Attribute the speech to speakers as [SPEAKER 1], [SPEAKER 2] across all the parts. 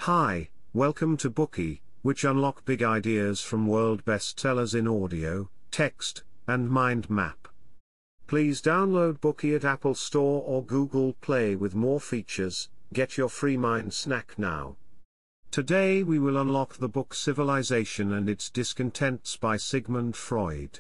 [SPEAKER 1] Hi, welcome to Bookey, which unlock big ideas from world bestsellers in audio, text, and mind map. Please download Bookey at Apple Store or Google Play with more features. Get your free mind snack now. Today we will unlock the book Civilization and Its Discontents by Sigmund Freud.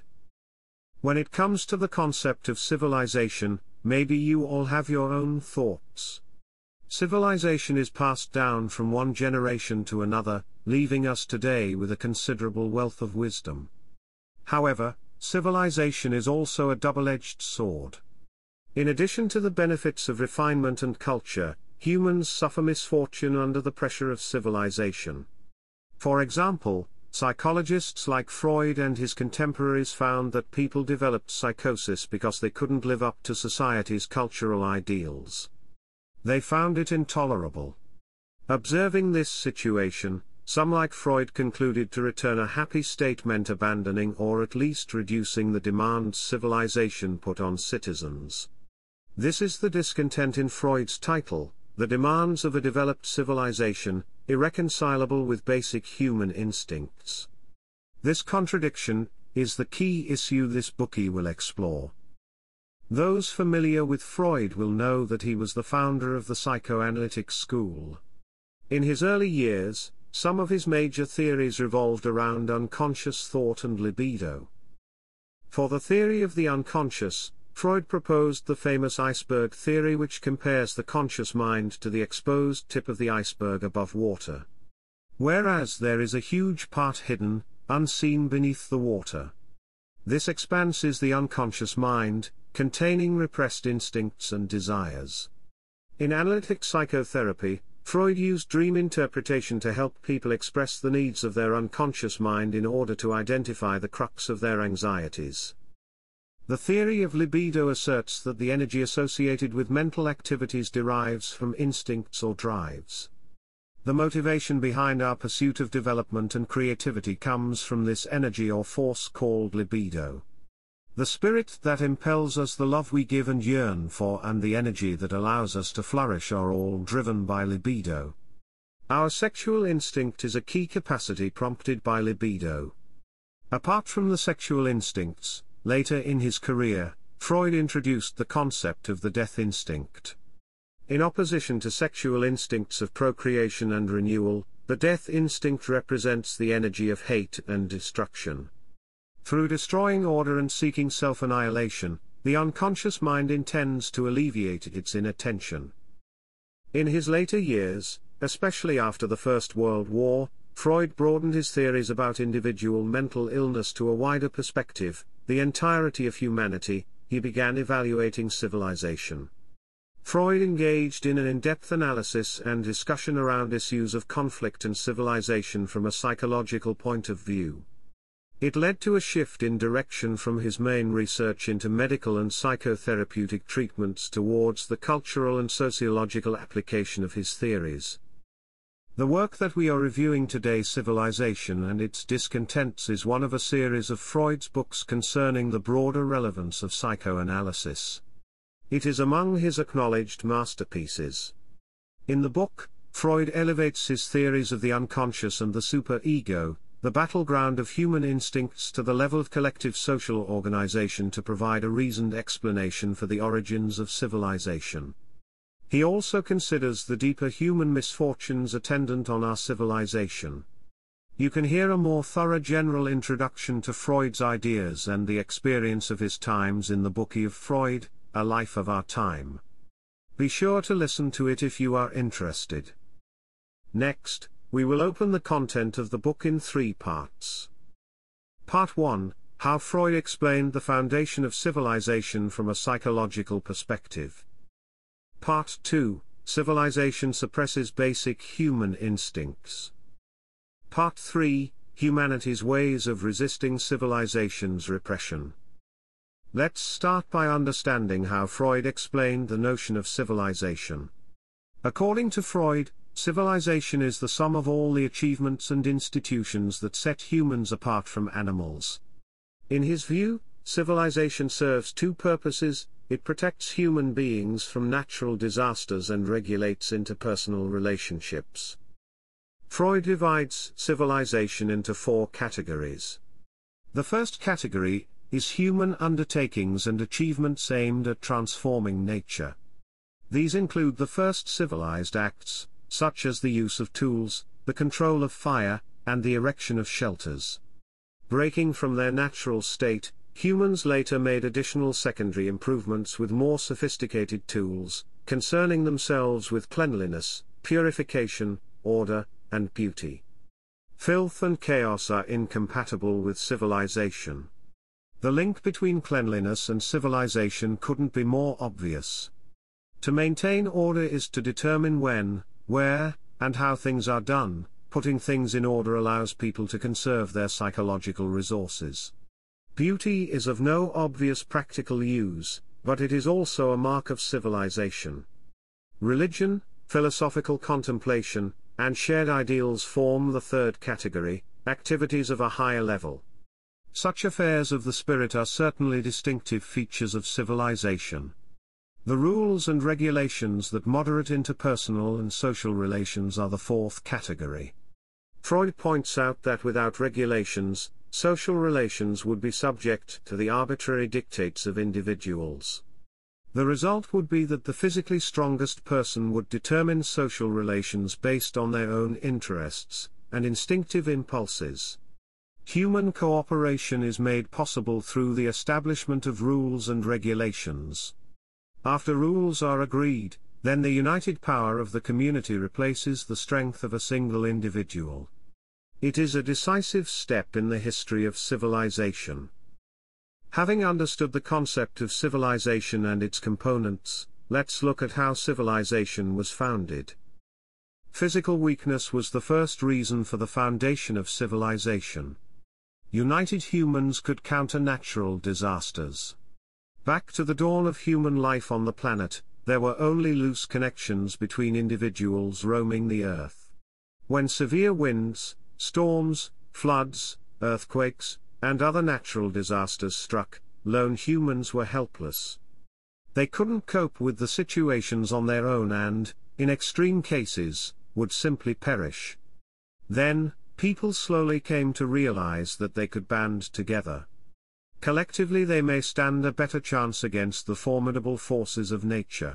[SPEAKER 1] When it comes to the concept of civilization, maybe you all have your own thoughts. Civilization is passed down from one generation to another, leaving us today with a considerable wealth of wisdom. However, civilization is also a double-edged sword. In addition to the benefits of refinement and culture, humans suffer misfortune under the pressure of civilization. For example, psychologists like Freud and his contemporaries found that people developed psychosis because they couldn't live up to society's cultural ideals. They found it intolerable. Observing this situation, some like Freud concluded to return a happy state meant abandoning or at least reducing the demands civilization put on citizens. This is the discontent in Freud's title, The Demands of a Developed Civilization, Irreconcilable with Basic Human Instincts. This contradiction is the key issue this Bookey will explore. Those familiar with Freud will know that he was the founder of the psychoanalytic school. In his early years, some of his major theories revolved around unconscious thought and libido. For the theory of the unconscious, Freud proposed the famous iceberg theory, which compares the conscious mind to the exposed tip of the iceberg above water. Whereas there is a huge part hidden, unseen beneath the water. This expanse is the unconscious mind, containing repressed instincts and desires. In analytic psychotherapy, Freud used dream interpretation to help people express the needs of their unconscious mind in order to identify the crux of their anxieties. The theory of libido asserts that the energy associated with mental activities derives from instincts or drives. The motivation behind our pursuit of development and creativity comes from this energy or force called libido. The spirit that impels us, the love we give and yearn for, and the energy that allows us to flourish are all driven by libido. Our sexual instinct is a key capacity prompted by libido. Apart from the sexual instincts, later in his career, Freud introduced the concept of the death instinct. In opposition to sexual instincts of procreation and renewal, the death instinct represents the energy of hate and destruction. Through destroying order and seeking self-annihilation, the unconscious mind intends to alleviate its inattention. In his later years, especially after the First World War, Freud broadened his theories about individual mental illness to a wider perspective, the entirety of humanity. He began evaluating civilization. Freud engaged in an in-depth analysis and discussion around issues of conflict and civilization from a psychological point of view. It led to a shift in direction from his main research into medical and psychotherapeutic treatments towards the cultural and sociological application of his theories. The work that we are reviewing today, Civilization and Its Discontents, is one of a series of Freud's books concerning the broader relevance of psychoanalysis. It is among his acknowledged masterpieces. In the book, Freud elevates his theories of the unconscious and the superego, the battleground of human instincts, to the level of collective social organization to provide a reasoned explanation for the origins of civilization. He also considers the deeper human misfortunes attendant on our civilization. You can hear a more thorough general introduction to Freud's ideas and the experience of his times in the Bookey of Freud, A Life of Our Time. Be sure to listen to it if you are interested. Next, we will open the content of the book in 3 parts. Part 1, How Freud Explained the Foundation of Civilization from a Psychological Perspective. Part 2, Civilization Suppresses Basic Human Instincts. Part 3, Humanity's Ways of Resisting Civilization's Repression. Let's start by understanding how Freud explained the notion of civilization. According to Freud, civilization is the sum of all the achievements and institutions that set humans apart from animals. In his view, civilization serves 2 purposes: it protects human beings from natural disasters and regulates interpersonal relationships. Freud divides civilization into 4 categories. The first category is human undertakings and achievements aimed at transforming nature. These include the first civilized acts, such as the use of tools, the control of fire, and the erection of shelters. Breaking from their natural state, humans later made additional secondary improvements with more sophisticated tools, concerning themselves with cleanliness, purification, order, and beauty. Filth and chaos are incompatible with civilization. The link between cleanliness and civilization couldn't be more obvious. To maintain order is to determine when, where, and how things are done. Putting things in order allows people to conserve their psychological resources. Beauty is of no obvious practical use, but it is also a mark of civilization. Religion, philosophical contemplation, and shared ideals form the third category, activities of a higher level. Such affairs of the spirit are certainly distinctive features of civilization. The rules and regulations that moderate interpersonal and social relations are the fourth category. Freud points out that without regulations, social relations would be subject to the arbitrary dictates of individuals. The result would be that the physically strongest person would determine social relations based on their own interests and instinctive impulses. Human cooperation is made possible through the establishment of rules and regulations. After rules are agreed, then the united power of the community replaces the strength of a single individual. It is a decisive step in the history of civilization. Having understood the concept of civilization and its components, let's look at how civilization was founded. Physical weakness was the first reason for the foundation of civilization. United humans could counter natural disasters. Back to the dawn of human life on the planet, there were only loose connections between individuals roaming the earth. When severe winds, storms, floods, earthquakes, and other natural disasters struck, lone humans were helpless. They couldn't cope with the situations on their own and, in extreme cases, would simply perish. Then, people slowly came to realize that they could band together. Collectively they may stand a better chance against the formidable forces of nature.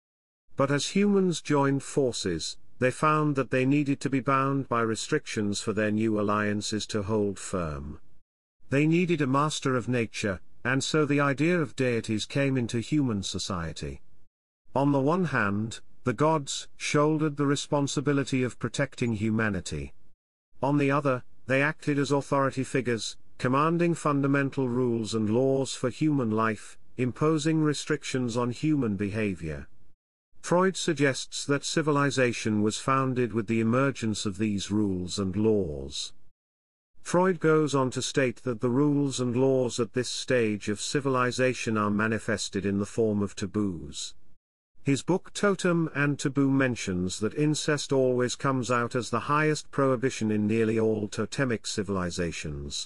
[SPEAKER 1] But as humans joined forces, they found that they needed to be bound by restrictions for their new alliances to hold firm. They needed a master of nature, and so the idea of deities came into human society. On the one hand, the gods shouldered the responsibility of protecting humanity. On the other, they acted as authority figures, commanding fundamental rules and laws for human life, imposing restrictions on human behavior. Freud suggests that civilization was founded with the emergence of these rules and laws. Freud goes on to state that the rules and laws at this stage of civilization are manifested in the form of taboos. His book Totem and Taboo mentions that incest always comes out as the highest prohibition in nearly all totemic civilizations.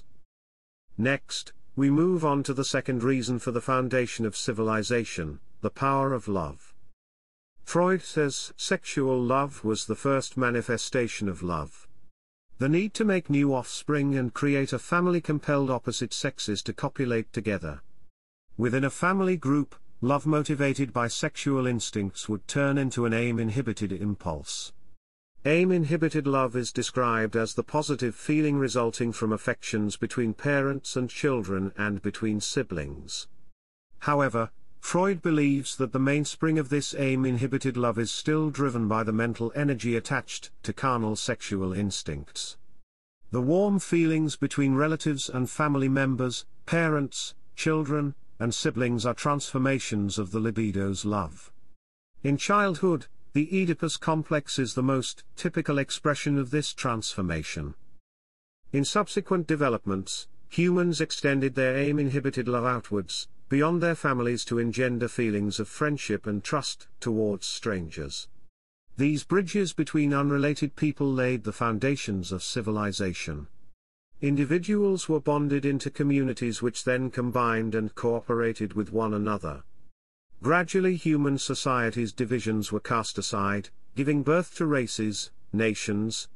[SPEAKER 1] Next, we move on to the second reason for the foundation of civilization, the power of love. Freud says sexual love was the first manifestation of love. The need to make new offspring and create a family compelled opposite sexes to copulate together. Within a family group, love motivated by sexual instincts would turn into an aim-inhibited impulse. Aim-inhibited love is described as the positive feeling resulting from affections between parents and children and between siblings. However, Freud believes that the mainspring of this aim-inhibited love is still driven by the mental energy attached to carnal sexual instincts. The warm feelings between relatives and family members, parents, children, and siblings are transformations of the libido's love. In childhood, the Oedipus complex is the most typical expression of this transformation. In subsequent developments, humans extended their aim-inhibited love outwards, beyond their families to engender feelings of friendship and trust towards strangers. These bridges between unrelated people laid the foundations of civilization. Individuals were bonded into communities which then combined and cooperated with one another. Gradually human society's divisions were cast aside, giving birth to races, nations,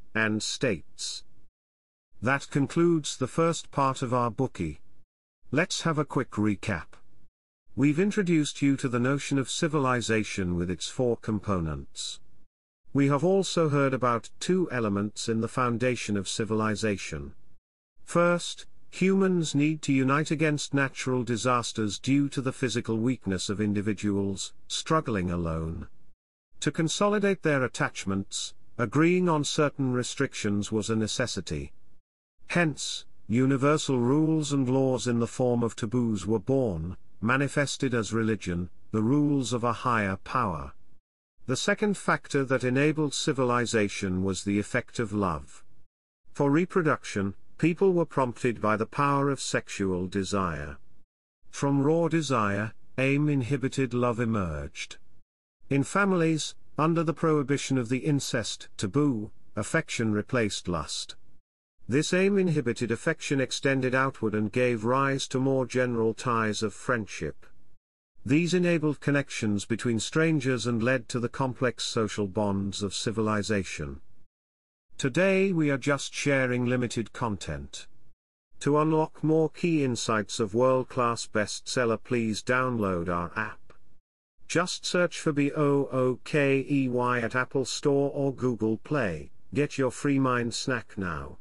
[SPEAKER 1] and states. That concludes the first part of our Bookey. Let's have a quick recap. We've introduced you to the notion of civilization with its 4 components. We have also heard about 2 elements in the foundation of civilization. First, humans need to unite against natural disasters due to the physical weakness of individuals struggling alone. To consolidate their attachments, agreeing on certain restrictions was a necessity. Hence, universal rules and laws in the form of taboos were born, manifested as religion, the rules of a higher power. The second factor that enabled civilization was the effect of love. For reproduction, people were prompted by the power of sexual desire. From raw desire, aim-inhibited love emerged. In families, under the prohibition of the incest taboo, affection replaced lust. This aim-inhibited affection extended outward and gave rise to more general ties of friendship. These enabled connections between strangers and led to the complex social bonds of civilization. Today we are just sharing limited content. To unlock more key insights of world-class bestseller, please download our app. Just search for BOOKEY at Apple Store or Google Play. Get your free mind snack now.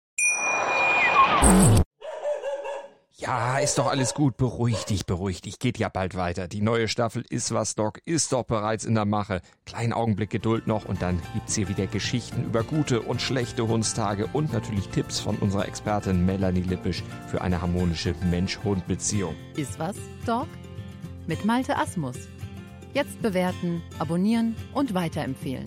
[SPEAKER 2] Ja, ist doch alles gut, beruhig dich, geht ja bald weiter. Die neue Staffel Ist was, Doc ist doch bereits in der Mache. Kleinen Augenblick Geduld noch und dann gibt's hier wieder Geschichten über gute und schlechte Hundstage und natürlich Tipps von unserer Expertin Melanie Lippisch für eine harmonische Mensch-Hund-Beziehung.
[SPEAKER 3] Ist was, Doc? Mit Malte Asmus. Jetzt bewerten, abonnieren und weiterempfehlen.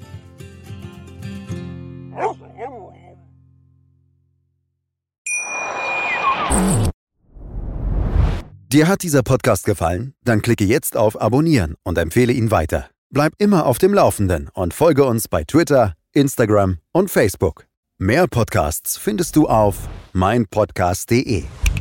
[SPEAKER 4] Dir hat dieser Podcast gefallen? Dann klicke jetzt auf Abonnieren und empfehle ihn weiter. Bleib immer auf dem Laufenden und folge uns bei Twitter, Instagram und Facebook. Mehr Podcasts findest du auf meinpodcast.de.